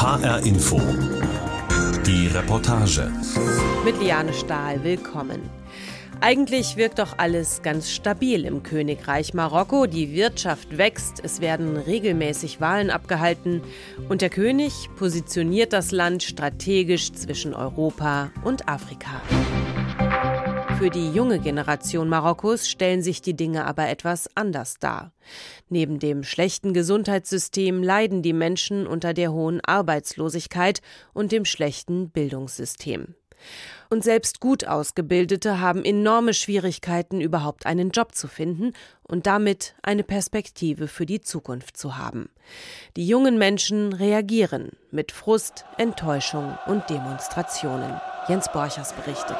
HR Info. Die Reportage. Mit Liane Stahl, willkommen. Eigentlich wirkt doch alles ganz stabil im Königreich Marokko. Die Wirtschaft wächst, es werden regelmäßig Wahlen abgehalten und der König positioniert das Land strategisch zwischen Europa und Afrika. Für die junge Generation Marokkos stellen sich die Dinge aber etwas anders dar. Neben dem schlechten Gesundheitssystem leiden die Menschen unter der hohen Arbeitslosigkeit und dem schlechten Bildungssystem. Und selbst gut Ausgebildete haben enorme Schwierigkeiten, überhaupt einen Job zu finden und damit eine Perspektive für die Zukunft zu haben. Die jungen Menschen reagieren mit Frust, Enttäuschung und Demonstrationen. Jens Borchers berichtet.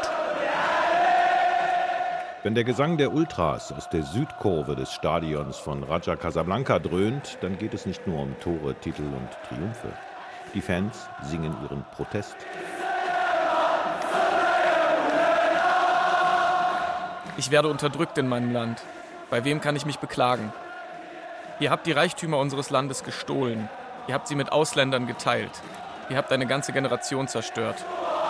Wenn der Gesang der Ultras aus der Südkurve des Stadions von Raja Casablanca dröhnt, dann geht es nicht nur um Tore, Titel und Triumphe. Die Fans singen ihren Protest. Ich werde unterdrückt in meinem Land. Bei wem kann ich mich beklagen? Ihr habt die Reichtümer unseres Landes gestohlen. Ihr habt sie mit Ausländern geteilt. Ihr habt eine ganze Generation zerstört.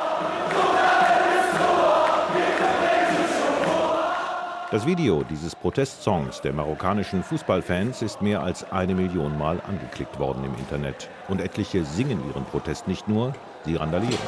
Das Video dieses Protestsongs der marokkanischen Fußballfans ist mehr als 1 Million Mal angeklickt worden im Internet. Und etliche singen ihren Protest nicht nur, sie randalieren.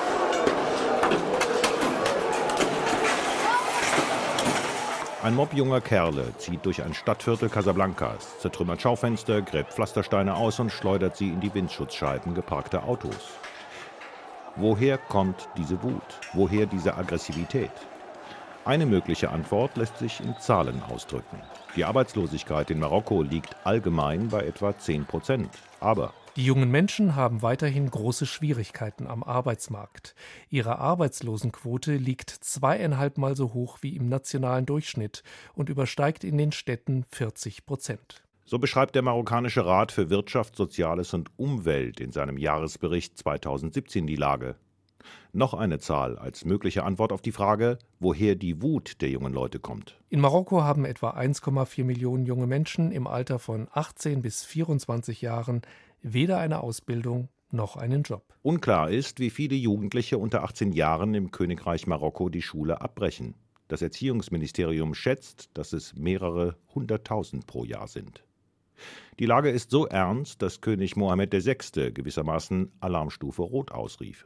Ein Mob junger Kerle zieht durch ein Stadtviertel Casablancas, zertrümmert Schaufenster, gräbt Pflastersteine aus und schleudert sie in die Windschutzscheiben geparkter Autos. Woher kommt diese Wut? Woher diese Aggressivität? Eine mögliche Antwort lässt sich in Zahlen ausdrücken. Die Arbeitslosigkeit in Marokko liegt allgemein bei etwa 10%. Aber die jungen Menschen haben weiterhin große Schwierigkeiten am Arbeitsmarkt. Ihre Arbeitslosenquote liegt 2,5 Mal so hoch wie im nationalen Durchschnitt und übersteigt in den Städten 40%. So beschreibt der marokkanische Rat für Wirtschaft, Soziales und Umwelt in seinem Jahresbericht 2017 die Lage. Noch eine Zahl als mögliche Antwort auf die Frage, woher die Wut der jungen Leute kommt. In Marokko haben etwa 1,4 Millionen junge Menschen im Alter von 18 bis 24 Jahren weder eine Ausbildung noch einen Job. Unklar ist, wie viele Jugendliche unter 18 Jahren im Königreich Marokko die Schule abbrechen. Das Erziehungsministerium schätzt, dass es mehrere 100.000 pro Jahr sind. Die Lage ist so ernst, dass König Mohammed VI. Gewissermaßen Alarmstufe Rot ausrief.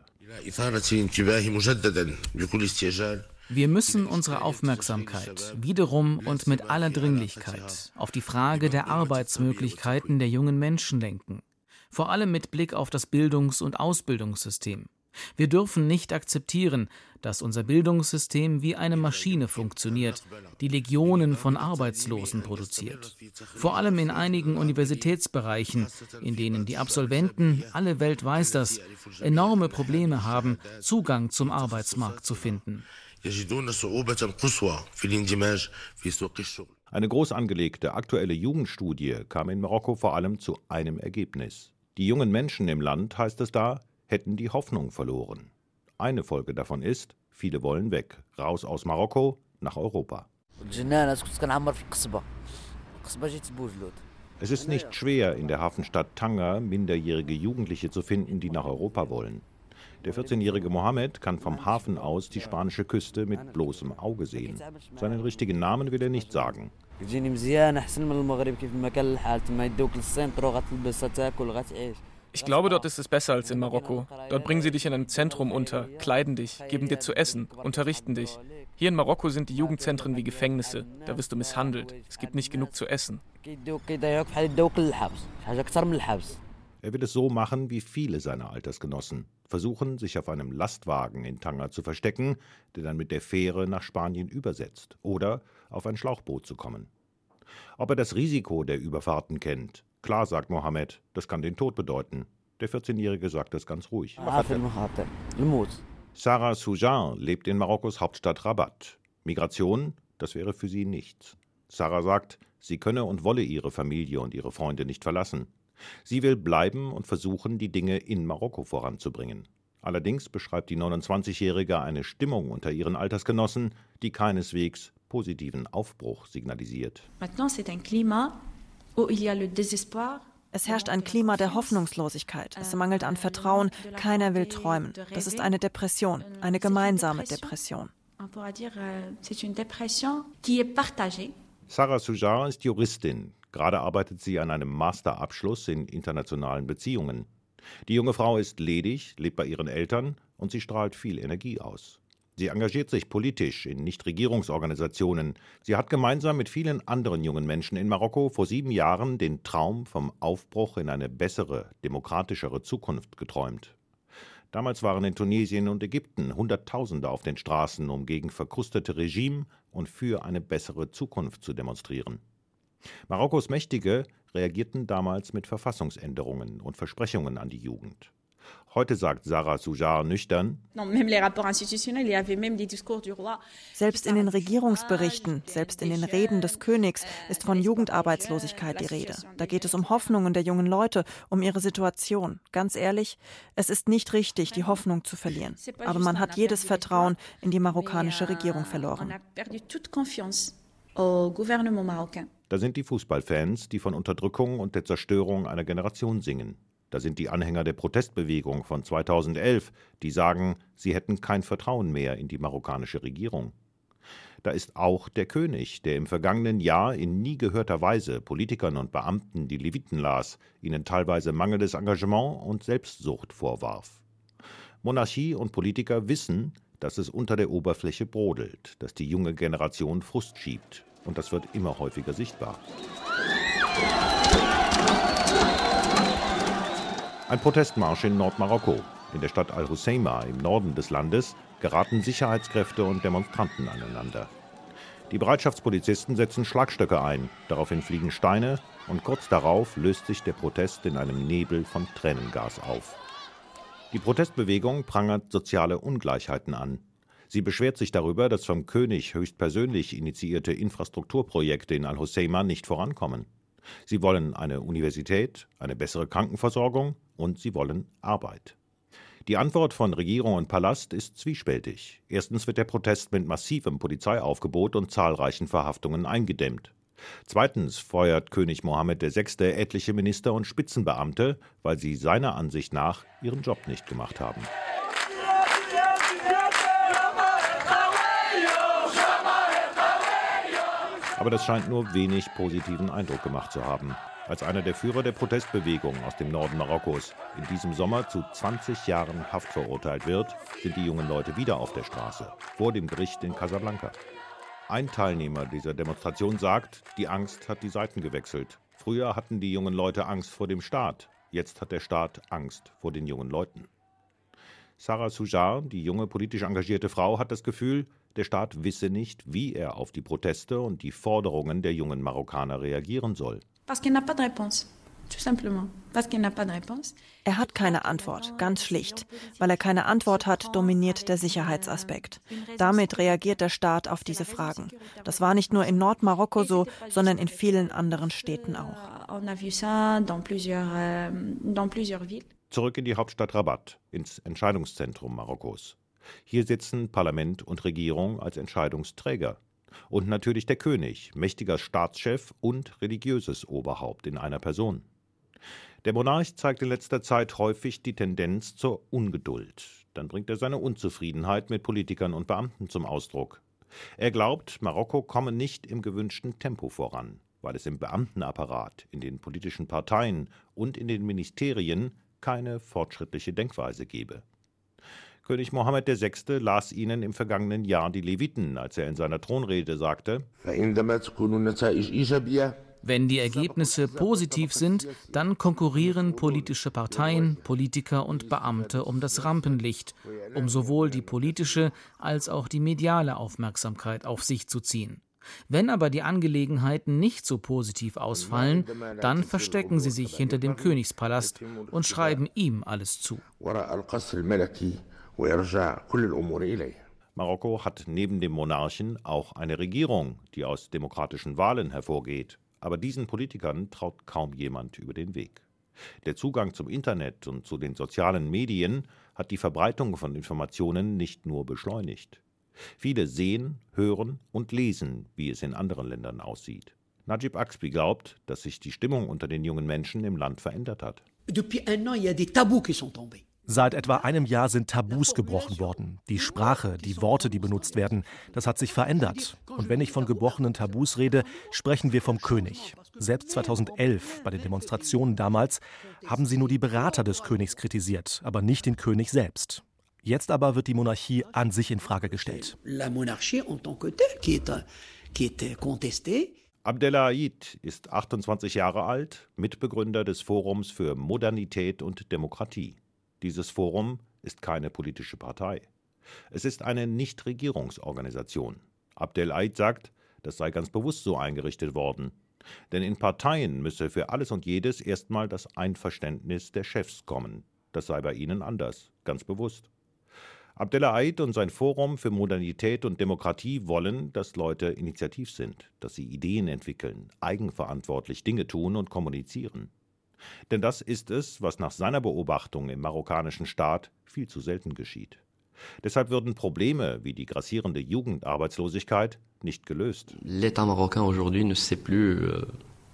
Wir müssen unsere Aufmerksamkeit wiederum und mit aller Dringlichkeit auf die Frage der Arbeitsmöglichkeiten der jungen Menschen lenken. Vor allem mit Blick auf das Bildungs- und Ausbildungssystem. Wir dürfen nicht akzeptieren, dass unser Bildungssystem wie eine Maschine funktioniert, die Legionen von Arbeitslosen produziert. Vor allem in einigen Universitätsbereichen, in denen die Absolventen, alle Welt weiß das, enorme Probleme haben, Zugang zum Arbeitsmarkt zu finden. Eine groß angelegte aktuelle Jugendstudie kam in Marokko vor allem zu einem Ergebnis. Die jungen Menschen im Land, heißt es da, hätten die Hoffnung verloren. Eine Folge davon ist, viele wollen weg, raus aus Marokko nach Europa. Es ist nicht schwer, in der Hafenstadt Tanger minderjährige Jugendliche zu finden, die nach Europa wollen. Der 14-jährige Mohammed kann vom Hafen aus die spanische Küste mit bloßem Auge sehen. Seinen richtigen Namen will er nicht sagen. Ich glaube, dort ist es besser als in Marokko. Dort bringen sie dich in einem Zentrum unter, kleiden dich, geben dir zu essen, unterrichten dich. Hier in Marokko sind die Jugendzentren wie Gefängnisse. Da wirst du misshandelt. Es gibt nicht genug zu essen. Er will es so machen wie viele seiner Altersgenossen. Versuchen, sich auf einem Lastwagen in Tanger zu verstecken, der dann mit der Fähre nach Spanien übersetzt. Oder auf ein Schlauchboot zu kommen. Ob er das Risiko der Überfahrten kennt? Klar, sagt Mohammed, das kann den Tod bedeuten. Der 14-Jährige sagt das ganz ruhig. Sarah Soujan lebt in Marokkos Hauptstadt Rabat. Migration, das wäre für sie nichts. Sarah sagt, sie könne und wolle ihre Familie und ihre Freunde nicht verlassen. Sie will bleiben und versuchen, die Dinge in Marokko voranzubringen. Allerdings beschreibt die 29-Jährige eine Stimmung unter ihren Altersgenossen, die keineswegs positiven Aufbruch signalisiert. Es herrscht ein Klima der Hoffnungslosigkeit. Es mangelt an Vertrauen. Keiner will träumen. Das ist eine Depression, eine gemeinsame Depression. Sarah Soujar ist Juristin. Gerade arbeitet sie an einem Masterabschluss in internationalen Beziehungen. Die junge Frau ist ledig, lebt bei ihren Eltern und sie strahlt viel Energie aus. Sie engagiert sich politisch in Nichtregierungsorganisationen. Sie hat gemeinsam mit vielen anderen jungen Menschen in Marokko vor 7 Jahren den Traum vom Aufbruch in eine bessere, demokratischere Zukunft geträumt. Damals waren in Tunesien und Ägypten Hunderttausende auf den Straßen, um gegen verkrustete Regime und für eine bessere Zukunft zu demonstrieren. Marokkos Mächtige reagierten damals mit Verfassungsänderungen und Versprechungen an die Jugend. Heute sagt Sarah Soujar nüchtern: Selbst in den Regierungsberichten, selbst in den Reden des Königs ist von Jugendarbeitslosigkeit die Rede. Da geht es um Hoffnungen der jungen Leute, um ihre Situation. Ganz ehrlich, es ist nicht richtig, die Hoffnung zu verlieren. Aber man hat jedes Vertrauen in die marokkanische Regierung verloren. Da sind die Fußballfans, die von Unterdrückung und der Zerstörung einer Generation singen. Da sind die Anhänger der Protestbewegung von 2011, die sagen, sie hätten kein Vertrauen mehr in die marokkanische Regierung. Da ist auch der König, der im vergangenen Jahr in nie gehörter Weise Politikern und Beamten die Leviten las, ihnen teilweise mangelndes Engagement und Selbstsucht vorwarf. Monarchie und Politiker wissen, dass es unter der Oberfläche brodelt, dass die junge Generation Frust schiebt. Und das wird immer häufiger sichtbar. Ein Protestmarsch in Nordmarokko. In der Stadt Al-Hoceima im Norden des Landes geraten Sicherheitskräfte und Demonstranten aneinander. Die Bereitschaftspolizisten setzen Schlagstöcke ein, daraufhin fliegen Steine und kurz darauf löst sich der Protest in einem Nebel von Tränengas auf. Die Protestbewegung prangert soziale Ungleichheiten an. Sie beschwert sich darüber, dass vom König höchstpersönlich initiierte Infrastrukturprojekte in Al-Hoceima nicht vorankommen. Sie wollen eine Universität, eine bessere Krankenversorgung und sie wollen Arbeit. Die Antwort von Regierung und Palast ist zwiespältig. Erstens wird der Protest mit massivem Polizeiaufgebot und zahlreichen Verhaftungen eingedämmt. Zweitens feuert König Mohammed VI. Etliche Minister und Spitzenbeamte, weil sie seiner Ansicht nach ihren Job nicht gemacht haben. Aber das scheint nur wenig positiven Eindruck gemacht zu haben. Als einer der Führer der Protestbewegung aus dem Norden Marokkos in diesem Sommer zu 20 Jahren Haft verurteilt wird, sind die jungen Leute wieder auf der Straße, vor dem Gericht in Casablanca. Ein Teilnehmer dieser Demonstration sagt, die Angst hat die Seiten gewechselt. Früher hatten die jungen Leute Angst vor dem Staat, jetzt hat der Staat Angst vor den jungen Leuten. Sarah Soujar, die junge politisch engagierte Frau, hat das Gefühl, der Staat wisse nicht, wie er auf die Proteste und die Forderungen der jungen Marokkaner reagieren soll. Er hat keine Antwort, ganz schlicht. Weil er keine Antwort hat, dominiert der Sicherheitsaspekt. Damit reagiert der Staat auf diese Fragen. Das war nicht nur in Nordmarokko so, sondern in vielen anderen Städten auch. Zurück in die Hauptstadt Rabat, ins Entscheidungszentrum Marokkos. Hier sitzen Parlament und Regierung als Entscheidungsträger. Und natürlich der König, mächtiger Staatschef und religiöses Oberhaupt in einer Person. Der Monarch zeigt in letzter Zeit häufig die Tendenz zur Ungeduld. Dann bringt er seine Unzufriedenheit mit Politikern und Beamten zum Ausdruck. Er glaubt, Marokko komme nicht im gewünschten Tempo voran, weil es im Beamtenapparat, in den politischen Parteien und in den Ministerien keine fortschrittliche Denkweise gebe. König Mohammed VI. Las ihnen im vergangenen Jahr die Leviten, als er in seiner Thronrede sagte: Wenn die Ergebnisse positiv sind, dann konkurrieren politische Parteien, Politiker und Beamte um das Rampenlicht, um sowohl die politische als auch die mediale Aufmerksamkeit auf sich zu ziehen. Wenn aber die Angelegenheiten nicht so positiv ausfallen, dann verstecken sie sich hinter dem Königspalast und schreiben ihm alles zu. Marokko hat neben dem Monarchen auch eine Regierung, die aus demokratischen Wahlen hervorgeht. Aber diesen Politikern traut kaum jemand über den Weg. Der Zugang zum Internet und zu den sozialen Medien hat die Verbreitung von Informationen nicht nur beschleunigt. Viele sehen, hören und lesen, wie es in anderen Ländern aussieht. Najib Axbi glaubt, dass sich die Stimmung unter den jungen Menschen im Land verändert hat. Seit etwa einem Jahr sind Tabus gebrochen worden. Die Sprache, die Worte, die benutzt werden, das hat sich verändert. Und wenn ich von gebrochenen Tabus rede, sprechen wir vom König. Selbst 2011, bei den Demonstrationen damals, haben sie nur die Berater des Königs kritisiert, aber nicht den König selbst. Jetzt aber wird die Monarchie an sich in Frage gestellt. Abdellah-Aid ist 28 Jahre alt, Mitbegründer des Forums für Modernität und Demokratie. Dieses Forum ist keine politische Partei. Es ist eine Nichtregierungsorganisation. Abdellah-Aid sagt, das sei ganz bewusst so eingerichtet worden. Denn in Parteien müsse für alles und jedes erstmal das Einverständnis der Chefs kommen. Das sei bei ihnen anders, ganz bewusst. Abdellah-Aid und sein Forum für Modernität und Demokratie wollen, dass Leute initiativ sind, dass sie Ideen entwickeln, eigenverantwortlich Dinge tun und kommunizieren. Denn das ist es, was nach seiner Beobachtung im marokkanischen Staat viel zu selten geschieht. Deshalb würden Probleme wie die grassierende Jugendarbeitslosigkeit nicht gelöst. L'État marocain aujourd'hui ne sait plus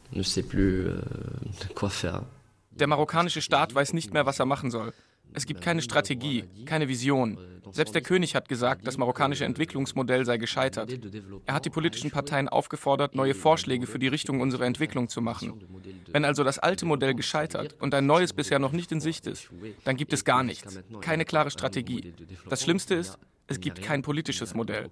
quoi faire. Der marokkanische Staat weiß nicht mehr, was er machen soll. Es gibt keine Strategie, keine Vision. Selbst der König hat gesagt, das marokkanische Entwicklungsmodell sei gescheitert. Er hat die politischen Parteien aufgefordert, neue Vorschläge für die Richtung unserer Entwicklung zu machen. Wenn also das alte Modell gescheitert und ein neues bisher noch nicht in Sicht ist, dann gibt es gar nichts, keine klare Strategie. Das Schlimmste ist, es gibt kein politisches Modell.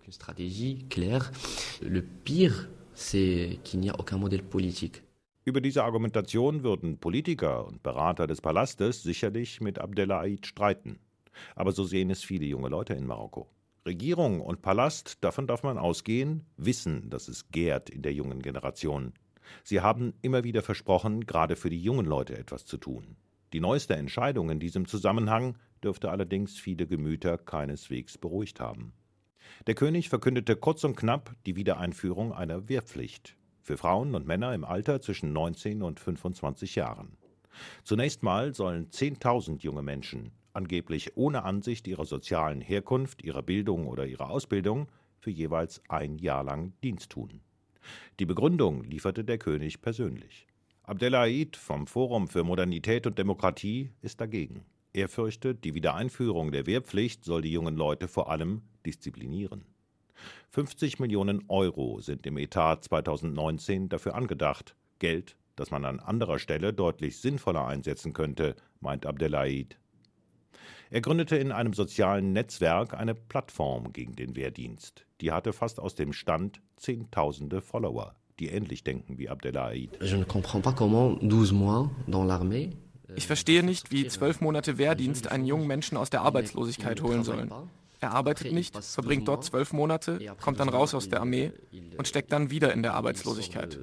Über diese Argumentation würden Politiker und Berater des Palastes sicherlich mit Abdellah-Aid streiten. Aber so sehen es viele junge Leute in Marokko. Regierung und Palast, davon darf man ausgehen, wissen, dass es gärt in der jungen Generation. Sie haben immer wieder versprochen, gerade für die jungen Leute etwas zu tun. Die neueste Entscheidung in diesem Zusammenhang dürfte allerdings viele Gemüter keineswegs beruhigt haben. Der König verkündete kurz und knapp die Wiedereinführung einer Wehrpflicht für Frauen und Männer im Alter zwischen 19 und 25 Jahren. Zunächst mal sollen 10.000 junge Menschen, angeblich ohne Ansicht ihrer sozialen Herkunft, ihrer Bildung oder ihrer Ausbildung, für jeweils ein Jahr lang Dienst tun. Die Begründung lieferte der König persönlich. Abdellah-Aid vom Forum für Modernität und Demokratie ist dagegen. Er fürchtet, die Wiedereinführung der Wehrpflicht soll die jungen Leute vor allem disziplinieren. 50 Millionen Euro sind im Etat 2019 dafür angedacht. Geld, das man an anderer Stelle deutlich sinnvoller einsetzen könnte, meint Abdellah-Aid. Er gründete in einem sozialen Netzwerk eine Plattform gegen den Wehrdienst. Die hatte fast aus dem Stand Zehntausende Follower, die ähnlich denken wie Abdellah-Aid. Ich verstehe nicht, wie 12 Monate Wehrdienst einen jungen Menschen aus der Arbeitslosigkeit holen sollen. Er arbeitet nicht, verbringt dort 12 Monate, kommt dann raus aus der Armee und steckt dann wieder in der Arbeitslosigkeit.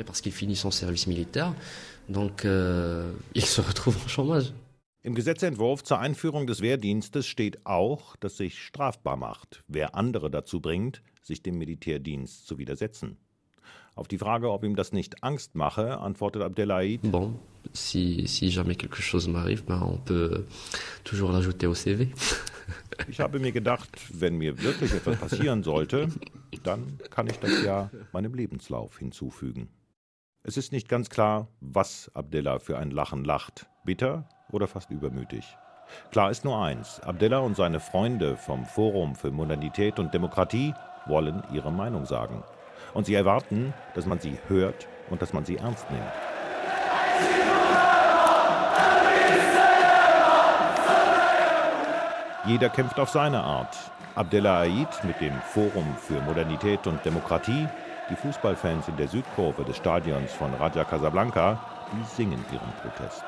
Im Gesetzentwurf zur Einführung des Wehrdienstes steht auch, dass sich strafbar macht, wer andere dazu bringt, sich dem Militärdienst zu widersetzen. Auf die Frage, ob ihm das nicht Angst mache, antwortet Abdellah-Aid: Bon, si jamais quelque chose m'arrive, on peut toujours l'ajouter au CV. Ich habe mir gedacht, wenn mir wirklich etwas passieren sollte, dann kann ich das ja meinem Lebenslauf hinzufügen. Es ist nicht ganz klar, was Abdellah für ein Lachen lacht, bitter oder fast übermütig. Klar ist nur eins: Abdellah und seine Freunde vom Forum für Modernität und Demokratie wollen ihre Meinung sagen. Und sie erwarten, dass man sie hört und dass man sie ernst nimmt. Jeder kämpft auf seine Art. Abdellah-Aid mit dem Forum für Modernität und Demokratie, die Fußballfans in der Südkurve des Stadions von Raja Casablanca, die singen ihren Protest.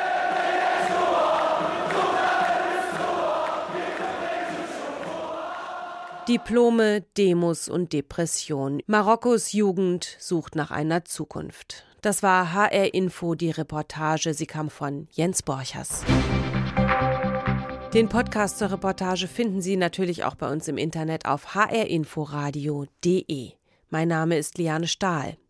Diplome, Demos und Depression. Marokkos Jugend sucht nach einer Zukunft. Das war HR Info, die Reportage. Sie kam von Jens Borchers. Den Podcast zur Reportage finden Sie natürlich auch bei uns im Internet auf hrinforadio.de. Mein Name ist Liane Stahl.